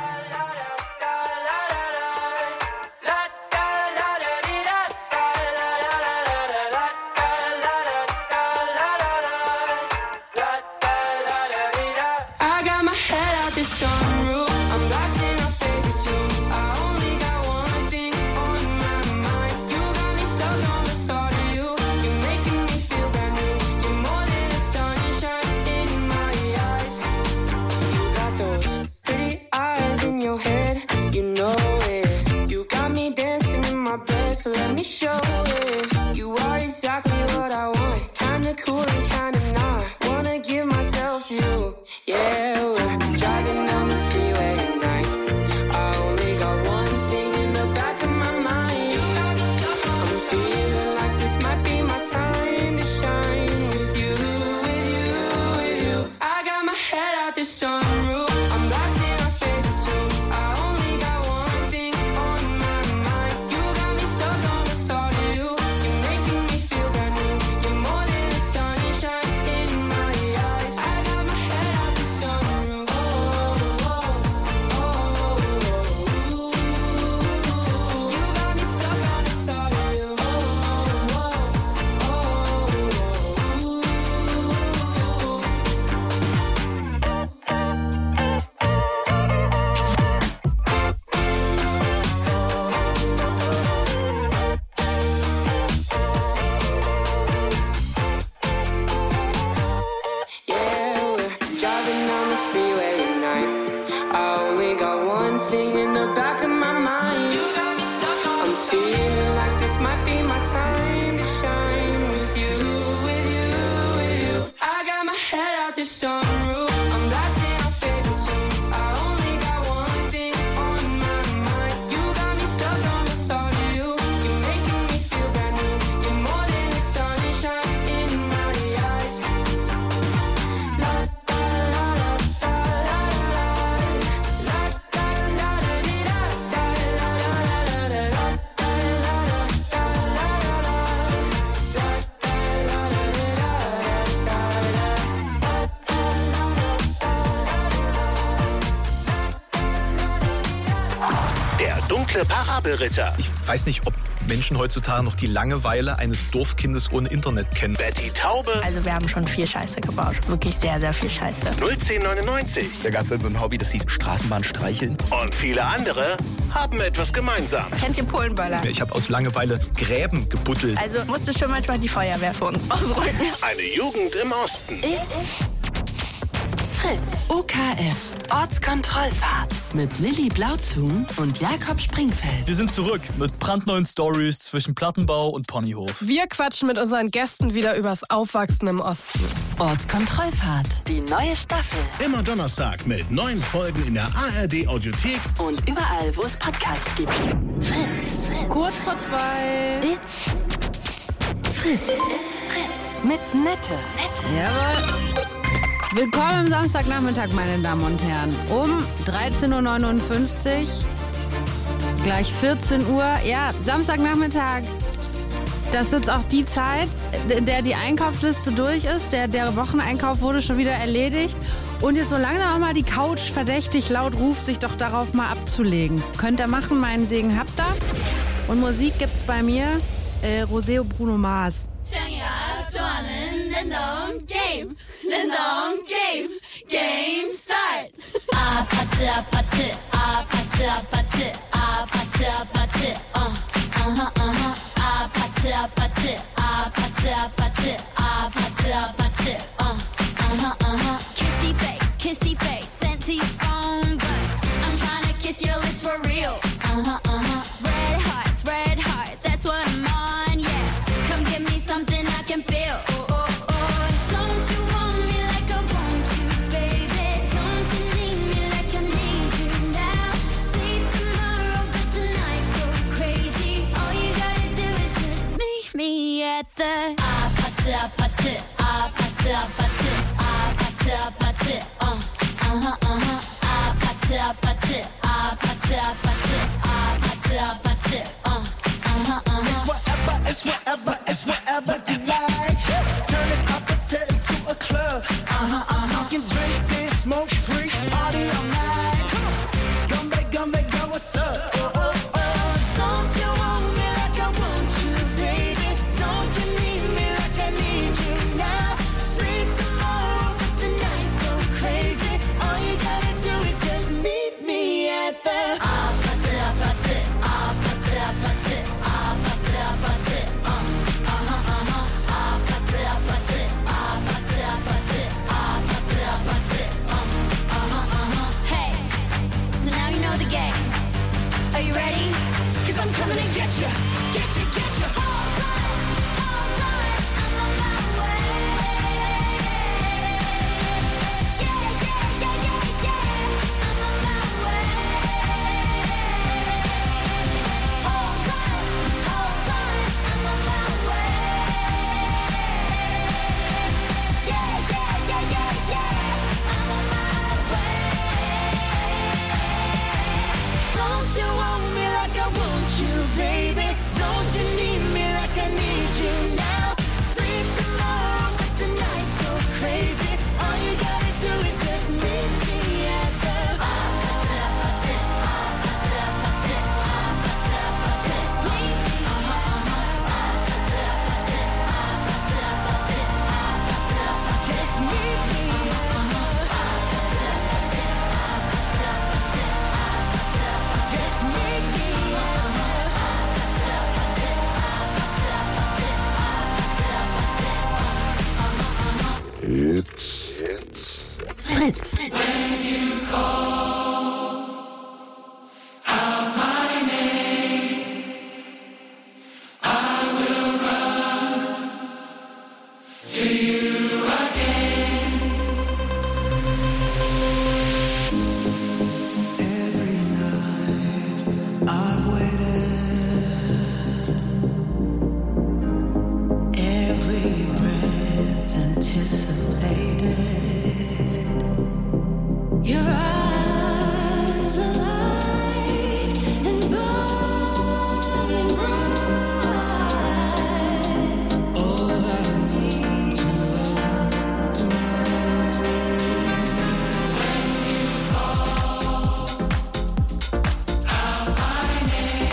I got my head out the sunroof. I'm blasting our favorite tunes. I only got one thing on my mind. You got me stuck on the thought of you. You're making me feel brand new. You're more than a sunshine in my eyes. You got those pretty eyes in your head. You know it. You got me dancing in my bed, so let me show it. You are exactly what I want. Kinda cool and kinda not. Wanna give myself to you. Yeah, we're driving down the freeway at night. I only got one thing in the back of my mind. I'm feeling like this might be my time to shine with you, with you, with you. I got my head out the sunroof. I'm blasting our favorite tunes. I only got one thing on my mind. You got me stuck on the thought of you. You're making me feel brand new. You're more than a sunshine in my eyes. I got my head out the sunroof. Oh, oh, oh, oh. You got me stuck on the thought of you. Oh, oh, oh, yeah, we're driving down the freeway at night. I only got one thing in the back of my mind. I'm feeling like this might be my time to shine with you, with you, with you. I got my head out the sunroof. I'm blasting our favorite tunes. I only got one thing on my mind. You got me stuck on the thought of you. You're making me feel brand new. You're more than a sunshine in my eyes. La da la la da la la la da la da dee da da la la la la la da la la la da la la la. Parabelritter. Ich weiß nicht, ob Menschen heutzutage noch die Langeweile eines Dorfkindes ohne Internet kennen. Betty Taube. Also wir haben schon viel Scheiße gebaut. Wirklich sehr, sehr viel Scheiße. null zehn neunundneunzig. Da gab es dann so ein Hobby, das hieß Straßenbahn streicheln. Und viele andere haben etwas gemeinsam. Kennt ihr Polenböller? Ich habe aus Langeweile Gräben gebuddelt. Also musste schon manchmal die Feuerwehr für uns ausrücken. Eine Jugend im Osten. Fritz. O K F. Ortskontrollfahrt. Mit Lilly Blauzun und Jakob Springfeld. Wir sind zurück mit brandneuen Stories zwischen Plattenbau und Ponyhof. Wir quatschen mit unseren Gästen wieder übers Aufwachsen im Osten. Ortskontrollfahrt. Die neue Staffel. Immer Donnerstag mit neuen Folgen in der A R D Audiothek. Und überall, wo es Podcasts gibt. Fritz. Fritz. Kurz vor zwei. Fritz. Fritz. It's Fritz. Mit Nette. Nette. Jawohl. Willkommen am Samstagnachmittag, meine Damen und Herren. Um dreizehn Uhr neunundfünfzig, gleich vierzehn Uhr. Ja, Samstagnachmittag. Das ist jetzt auch die Zeit, in der die Einkaufsliste durch ist. Der, der Wocheneinkauf wurde schon wieder erledigt. Und jetzt so langsam auch mal die Couch verdächtig laut ruft, sich doch darauf mal abzulegen. Könnt ihr machen, meinen Segen habt ihr. Und Musik gibt's bei mir. Äh, Rosé und Bruno Mars. Game, Lindom Game, Game Start. Apate, apate, apate, apate, apate, apate, uh, uh-huh, uh-huh. Apate, apate, apate, apate, apate, apate, uh, uh-huh, uh-huh. Kissy face, kissy face, sent to your phone, but I'm trying to kiss your lips for real. Uh-huh, uh-huh. Red hearts, red hearts, that's what I'm on, yeah. Come give me something I can feel. Oh, oh, oh. Don't you want me like I want you, baby? Don't you need me like I need you now? See tomorrow, but tonight go crazy. All you gotta do is just meet me at the apate, apate, apate, apate, apate, apate, uh, uh-huh, uh-huh. Apate, apate, apate, apate, apate, apate, uh, uh-huh, uh-huh. It's whatever, it's whatever, it's whatever you like. Turn this appetite into a club. Uh-huh, uh-huh. I'm talking drink, this, smoke free, party all night. Come on, come back, come back, girl, what's up? Oh, oh, oh. Don't you want me like I want you, baby? Don't you need me like I need you now? Sleep tomorrow, but tonight go crazy. All you gotta do is just meet me at the apate, apate, apate, apate, apate, apate, uh, uh-huh, uh-huh. Apate, apate, apate, apate, apate, apate, uh, uh-huh, uh-huh. Hey, so now you know the game. Are you ready? Cause I'm coming to get you, get you, get you. Hold on, hold on, I'm on my way. Yeah, yeah, yeah, yeah, yeah, I'm on my way. Hold on, hold on, I'm on my way. Yeah, yeah, yeah, yeah, yeah, I'm on my way. Don't you want me like I want you, baby? Don't you need me like I need you now? Sleep tomorrow, but tonight go crazy. All you gotta do is just meet me at the apate, apate, apate, apate, apate, apate. Just meet me, uh-huh, uh-huh. Apate, apate, apate, apate, apate, apate. Just meet me, uh-huh. Apate, apate, apate, apate, apate, apate. Just meet me, uh-huh. Apate, apate, apate, apate, apate, apate, uh, uh-huh, uh-huh. It's, it's Fritz. When you call out my name, I will run to you again. Every night I've waited, every breath anticipated. Your eyes are light and burning bright. All I need to know tonight. When you call out my name,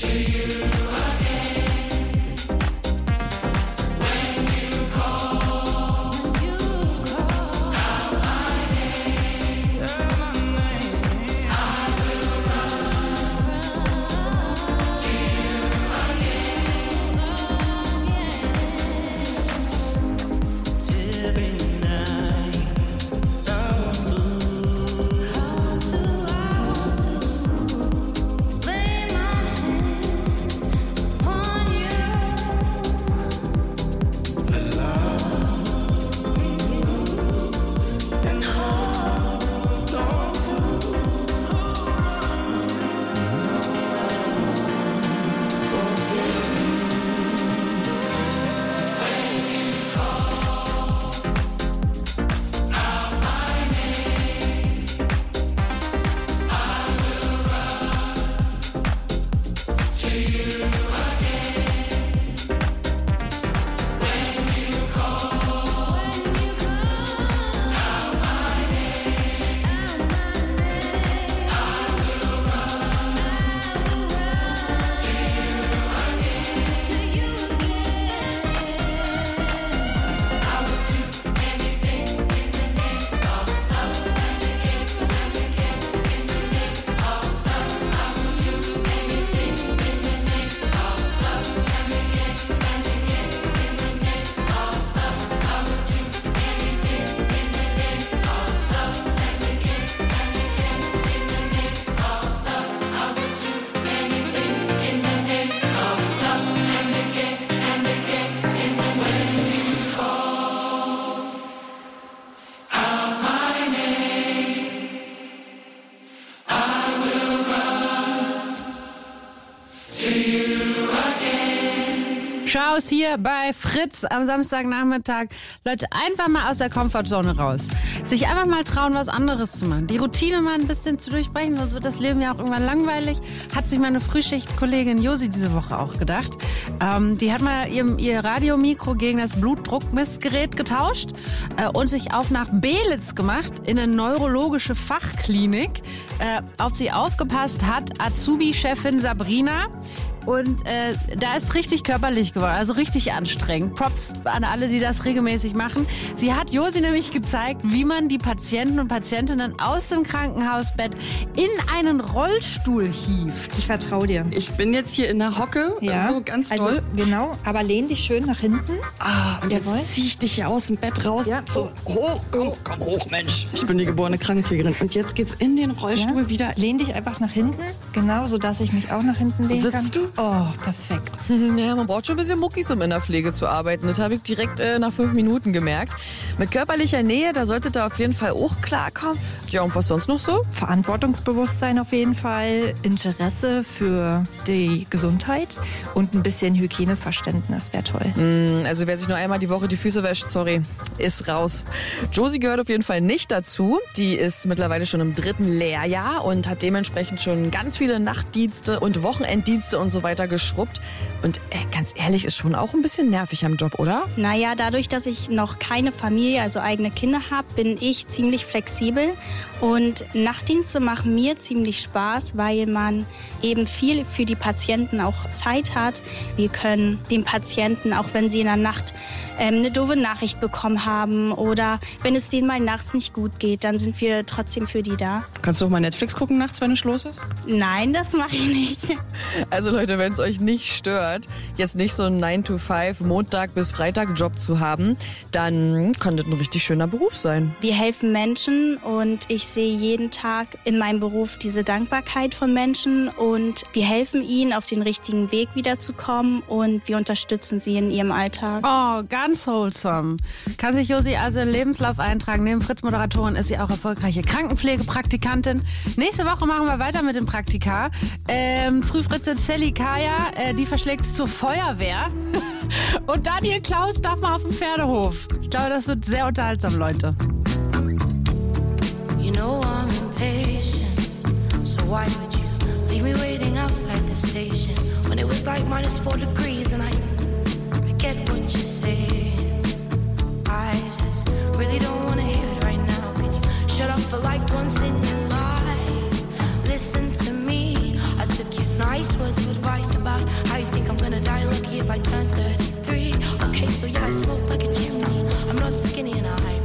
Schaus hier bei Fritz am Samstagnachmittag. Leute, einfach mal aus der Komfortzone raus. Sich einfach mal trauen, was anderes zu machen. Die Routine mal ein bisschen zu durchbrechen, sonst wird das Leben ja auch irgendwann langweilig. Hat sich meine Frühschichtkollegin Josi diese Woche auch gedacht. Ähm, die hat mal ihr, ihr Radiomikro gegen das Blutdruckmessgerät getauscht äh, und sich auf nach Belitz gemacht in eine neurologische Fachklinik. Äh, auf sie aufgepasst hat Azubi-Chefin Sabrina. Und äh, da ist richtig körperlich geworden, also richtig anstrengend. Props an alle, die das regelmäßig machen. Sie hat Josi nämlich gezeigt, wie man die Patienten und Patientinnen aus dem Krankenhausbett in einen Rollstuhl hieft. Ich vertraue dir. Ich bin jetzt hier in der Hocke, ja, so ganz also, doll. Genau, aber lehn dich schön nach hinten. Ah, und Jawohl. Jetzt zieh ich dich hier aus dem Bett raus. Ja. So, hoch, komm, komm hoch, Mensch. Ich bin die geborene Krankenpflegerin. Und jetzt geht's in den Rollstuhl ja. wieder. Lehn dich einfach nach hinten, genau, sodass ich mich auch nach hinten lehnen Sitzt kann. Sitzt du? Oh, perfekt. Ja, man braucht schon ein bisschen Muckis, um in der Pflege zu arbeiten. Das habe ich direkt äh, nach fünf Minuten gemerkt. Mit körperlicher Nähe, da solltet ihr auf jeden Fall auch klarkommen. Ja, und was sonst noch so? Verantwortungsbewusstsein auf jeden Fall, Interesse für die Gesundheit und ein bisschen Hygieneverständnis wäre toll. Mm, also wer sich nur einmal die Woche die Füße wäscht, sorry, ist raus. Josie gehört auf jeden Fall nicht dazu. Die ist mittlerweile schon im dritten Lehrjahr und hat dementsprechend schon ganz viele Nachtdienste und Wochenenddienste und so weiter geschrubbt. Und äh, ganz ehrlich, ist schon auch ein bisschen nervig am Job, oder? Naja, dadurch, dass ich noch keine Familie, also eigene Kinder habe, bin ich ziemlich flexibel. Und Nachtdienste machen mir ziemlich Spaß, weil man eben viel für die Patienten auch Zeit hat. Wir können den Patienten, auch wenn sie in der Nacht ähm, eine doofe Nachricht bekommen haben oder wenn es denen mal nachts nicht gut geht, dann sind wir trotzdem für die da. Kannst du auch mal Netflix gucken nachts, wenn es los ist? Nein, das mache ich nicht. Also Leute, wenn es euch nicht stört, jetzt nicht so einen nine to five Montag bis Freitag Job zu haben, dann kann das ein richtig schöner Beruf sein. Wir helfen Menschen und ich sehe jeden Tag in meinem Beruf diese Dankbarkeit von Menschen und wir helfen ihnen, auf den richtigen Weg wiederzukommen und wir unterstützen sie in ihrem Alltag. Oh, ganz wholesome. Kann sich Josi also in den Lebenslauf eintragen. Neben Fritz-Moderatorin ist sie auch erfolgreiche Krankenpflegepraktikantin. Nächste Woche machen wir weiter mit dem Praktika. Ähm, Frühfritze Sally Kaya, äh, die verschlägt zur Feuerwehr. Und Daniel Klaus darf mal auf dem Pferdehof. Ich glaube, das wird sehr unterhaltsam, Leute. You know I'm impatient, so why would you leave me waiting outside the station when it was like minus four degrees and I, I get what you're saying. I just really don't want to hear it right now. Can you shut up for like once in your life? Listen to me, I took you night waste words of advice about how you think I'm gonna die lucky if I turn thirty-three. Okay, so yeah, I smoke like a chimney. I'm not skinny and I